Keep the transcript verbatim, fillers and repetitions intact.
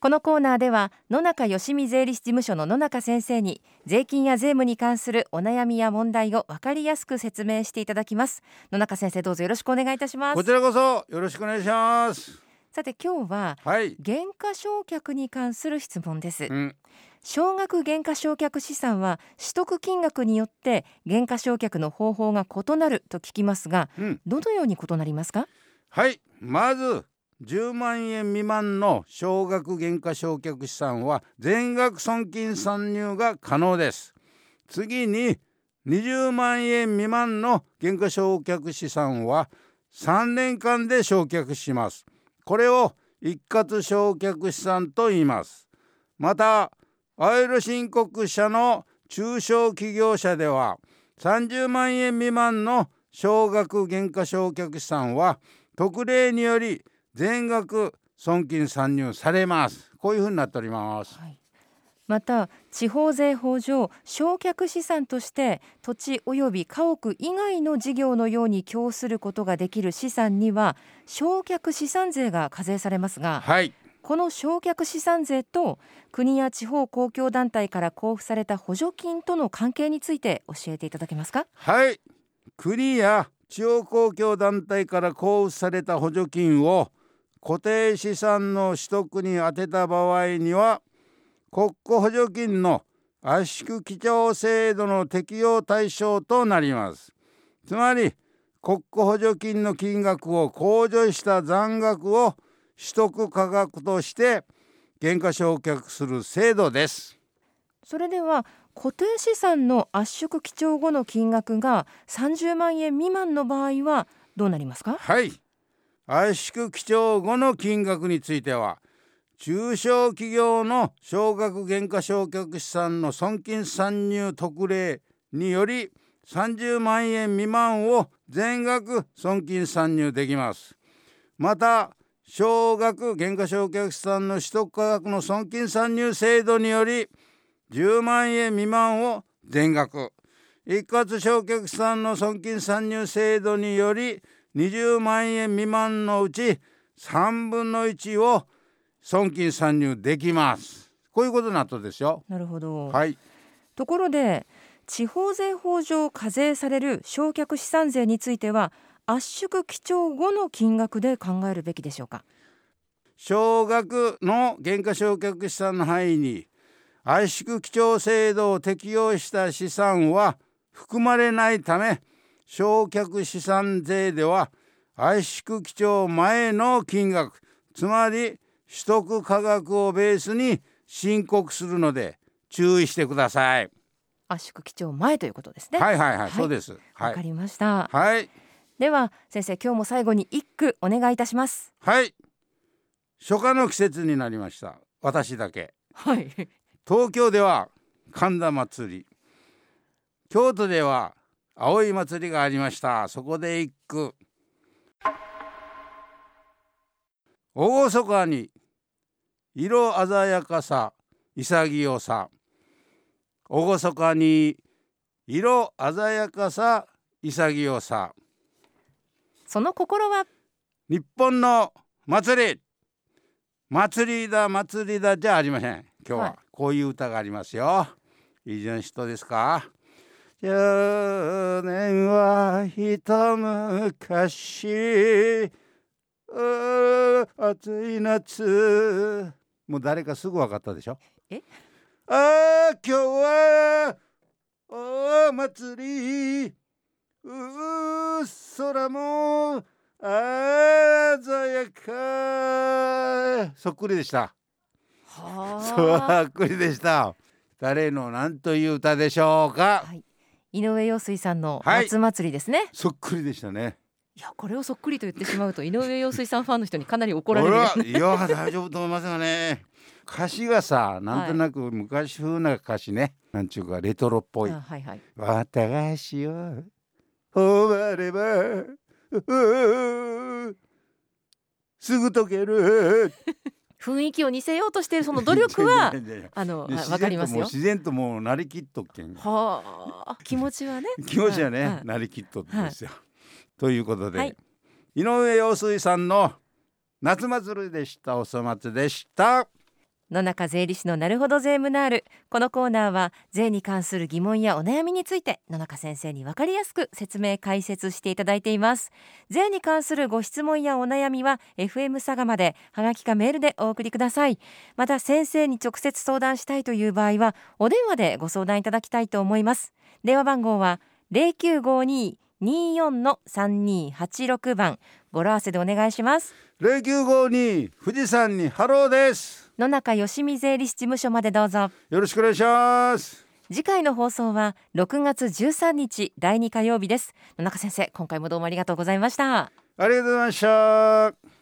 このコーナーでは野中よしみ税理士事務所の野中先生に税金や税務に関するお悩みや問題を分かりやすく説明していただきます。野中先生、どうぞよろしくお願いいたします。 こちらこそよろしくお願いします。 さて今日は、はい、減価償却に関する質問です、うん、少額減価償却資産は取得金額によって減価償却の方法が異なると聞きますが、うん、どのように異なりますか？ はい、まずじゅうまんえん未満の少額減価償却資産は全額損金算入が可能です。次ににじゅうまんえん未満の減価償却資産はさんねんかんで償却します。これを一括償却資産と言います。また青色申告者の中小企業者ではさんじゅうまんえん未満の少額減価償却資産は特例により全額損金算入されます。こういうふうになっております、はい。 また地方税法上償却資産として土地及び家屋以外の事業のように供することができる資産には償却資産税が課税されますが、はい、この償却資産税と国や地方公共団体から交付された補助金との関係について教えていただけますか？ はい、国や地方公共団体から交付された補助金を固定資産の取得に充てた場合には国庫補助金の圧縮基調制度の適用対象となります。つまり国庫補助金の金額を控除した残額を取得価格として減価償却する制度です。 それでは固定資産の圧縮基調後の金額がさんじゅうまんえん未満の場合はどうなりますか？ はい、圧縮基調後の金額については中小企業の少額減価償却資産の損金算入特例によりさんじゅうまんえん未満を全額損金算入できます。また少額減価償却資産の取得価格の損金算入制度によりじゅうまんえん未満を全額、一括償却資産の損金算入制度によりにじゅうまんえん未満のうちさんぶんのいちを損金算入できます。こういうことになったですよ。 なるほど、 はい、 ところで地方税法上課税される償却資産税については圧縮基調後の金額で考えるべきでしょうか？ 少額の減価償却資産の範囲に圧縮基調制度を適用した資産は含まれないため償却資産税では圧縮基調前の金額、つまり取得価格をベースに申告するので注意してください。 圧縮基調前ということですね。 はいはいはい、はい、そうです。 わかりました、 はい、 では先生、今日も最後に一句お願いいたします。 はい、初夏の季節になりました。私だけ、 はい、 東京では神田祭り、京都では葵祭りがありました。そこで一句。厳かに色鮮やかさ潔さ、厳かに色鮮やかさ潔さ、 その心は日本の祭り、祭りだ祭りだじゃありません。今日はこういう歌がありますよ。いい人ですか？去年は一昔、暑い夏、もう誰かすぐ分かったでしょ。 えあー今日はお祭り、う空も鮮やか、そっくりでした。 はそっくりでした。誰の何という歌でしょうか？ はい、井上陽水さんの夏祭りですね、はい、 そっくりでしたね。 いや、これをそっくりと言ってしまうと井上陽水さんファンの人にかなり怒られるよね。 いや大丈夫と思いますがね。歌詞がさ、なんとなく昔風な歌詞ね、はい、なんちゅうかレトロっぽい。 あ、はいはい、 私を終わればすぐ溶ける雰囲気を似せようとしているその努力はあの分かりますよ。 自然ともうなりきっとっけん。 はあ、気持ちはね気持ちはね、なりきっとってですよ、はい、ということで、はい、井上陽水さんの夏祭りでした。おそ松でした。 野中税理士のなるほど税務ナール。このコーナーは税に関する疑問やお悩みについて野中先生に分かりやすく説明解説していただいています。税に関するご質問やお悩みは エフエム 佐賀まではがきかメールでお送りください。また先生に直接相談したいという場合はお電話でご相談いただきたいと思います。電話番号は ゼロきゅうごに にーよん さんにーはちろく 番、語呂合わせでお願いします。 ゼロきゅうごに富士山にハローです。 野中よしみ税理士事務所までどうぞよろしくお願いします。 次回の放送はろくがつじゅうさんにちだいに火曜日です。野中先生、今回もどうもありがとうございました。 ありがとうございました。